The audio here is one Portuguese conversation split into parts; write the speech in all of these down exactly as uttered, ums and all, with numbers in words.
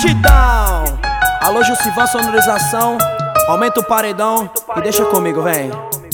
batidão. Alô, Jussivan, sonorização. Aumenta o paredão e deixa comigo, vem.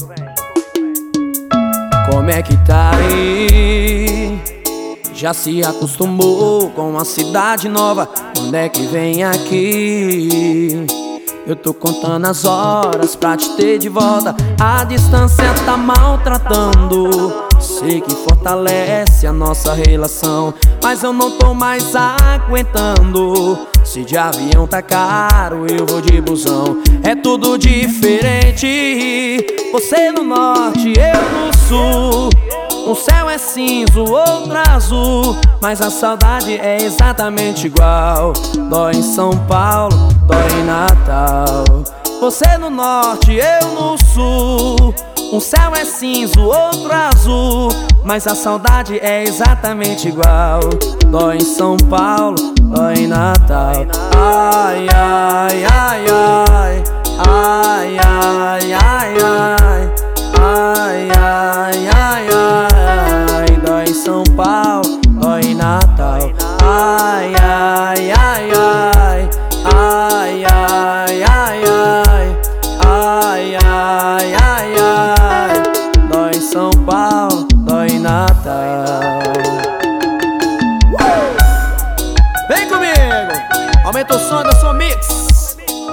Como é que tá aí? Já se acostumou com uma cidade nova? Quando é que vem aqui? Eu tô contando as horas pra te ter de volta. A distância tá maltratando. Sei que fortalece a nossa relação, mas eu não tô mais aguentando. Se de avião tá caro, eu vou de busão. É tudo diferente. Você no norte, eu no sul. Um céu é cinza, o outro azul, mas a saudade é exatamente igual. Dói em São Paulo, dói em Natal. Você no norte, eu no sul. Um céu é cinza, o outro azul, mas a saudade é exatamente igual. Dói em São Paulo, dói em Natal. Ai, ai, ai, ai. Ai, ai, ai, ai. Ai, ai, ai, ai. Dói em São Paulo, dói em Natal. Ai, ai, ai, ai. Ai, ai, ai, ai. Ai, ai, ai, ai. Dói em São Paulo, dói em Natal. Vem comigo, aumenta o som da sua mix.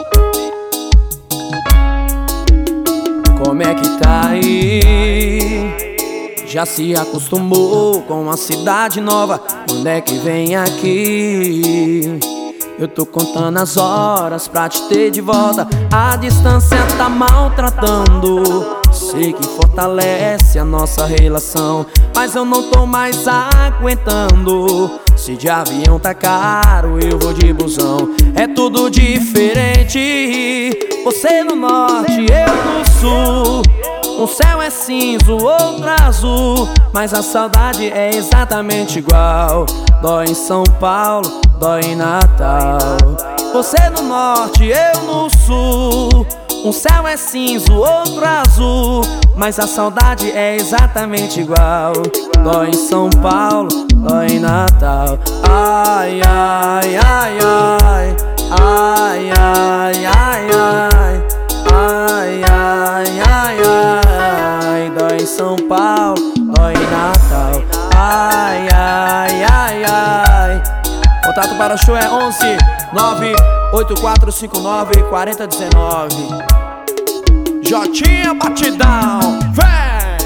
Como é que tá aí? Já se acostumou com uma cidade nova? Quando é que vem aqui? Eu tô contando as horas pra te ter de volta. A distância tá maltratando. Sei que fortalece a nossa relação, mas eu não tô mais aguentando. Se de avião tá caro, eu vou de busão. É tudo diferente. Você no norte, eu no sul. Um céu é cinza, o outro azul, mas a saudade é exatamente igual. Dói em São Paulo, dói em Natal. Você no norte, eu no sul. Um céu é cinza, o outro azul, mas a saudade é exatamente igual. Dói em São Paulo, dói em Natal. Ai, ai, ai, ai. Ai, ai, ai, ai. Ai, ai, ai, ai. Dói em São Paulo, dói em Natal. Ai, ai, ai, ai. Contato para o show é onze nove oito quatro cinco nove quatro zero um nove. Jotinha batidão, vem!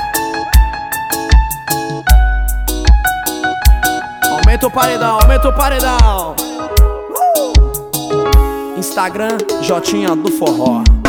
Aumenta o paredão, aumenta o paredão. uh! Instagram, Jotinha do Forró.